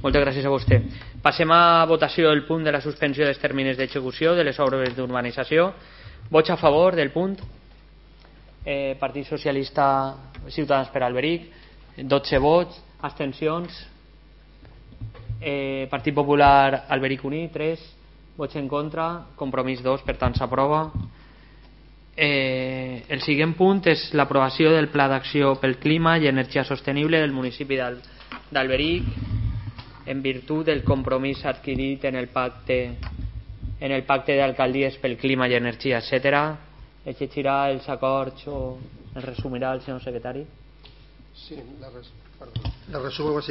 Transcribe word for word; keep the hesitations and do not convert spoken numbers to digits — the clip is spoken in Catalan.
Moltes gràcies a vostè. Passem a votació del punt de la suspensió dels terminis d'execució de les obres d'urbanització. Vots a favor del punt. Eh, Partit Socialista, Ciutadans per Alberic, dotze vots. Abstencions. Eh, Partit Popular, Alberic Unit, tres vots en contra. Compromís, dos, per tant s'aprova. Eh, el següent punt és l'aprovació del Pla d'Acció pel Clima i Energia Sostenible del municipi d'Alberic, en virtut del compromís adquirit en el pacte en el pacte d'alcaldies pel clima i energia, etcètera. Es llegirà els acords o els resumirà el senyor secretari? Sí, la, res, perdó. La resumo bàsicament.